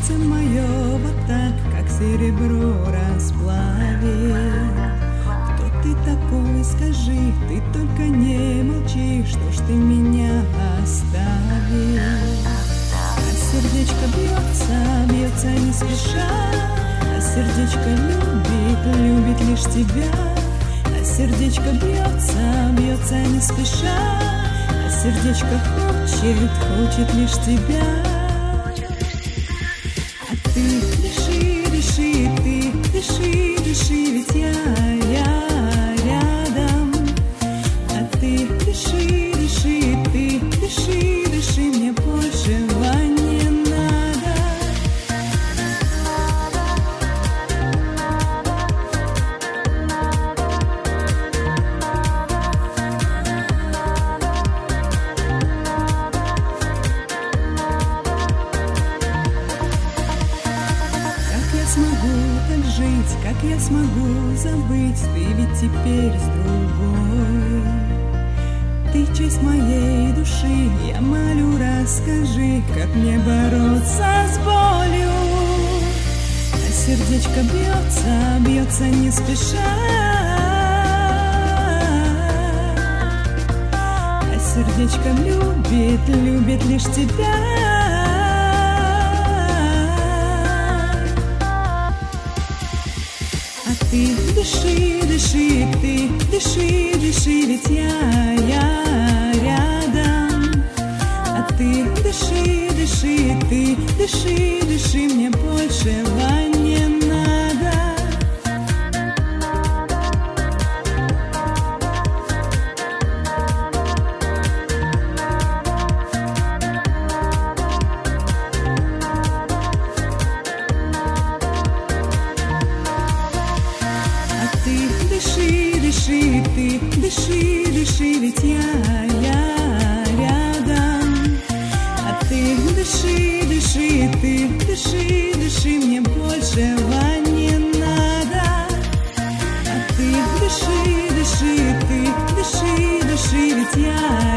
сердце мое вот так, как серебро расплавил. Кто ты такой, скажи, ты только не молчи, что ж ты меня оставил. А сердечко бьется, бьется не спеша, а сердечко любит, любит лишь тебя. А сердечко бьется, бьется не спеша, а сердечко хочет, хочет лишь тебя. А ты дыши, дыши, ты дыши, дыши, ведь я рядом. А ты дыши, дыши, ты дыши, дыши, мне большего не надо. Как я смогу забыть, ты ведь теперь с другой. Ты часть моей души, я молю, расскажи, как мне бороться с болью. А сердечко бьется, бьется не спеша, а сердечко любит, любит лишь тебя. Ты дыши, дыши, ты дыши, дыши, ведь я рядом. А ты дыши, дыши, ты дыши, дыши, мне большего не надо. Дыши, дыши, ты дыши, дыши, ведь я рядом. А ты дыши, дыши, ты дыши, дыши, мне большего не надо. А ты дыши, дыши, ты дыши, дыши, ведь я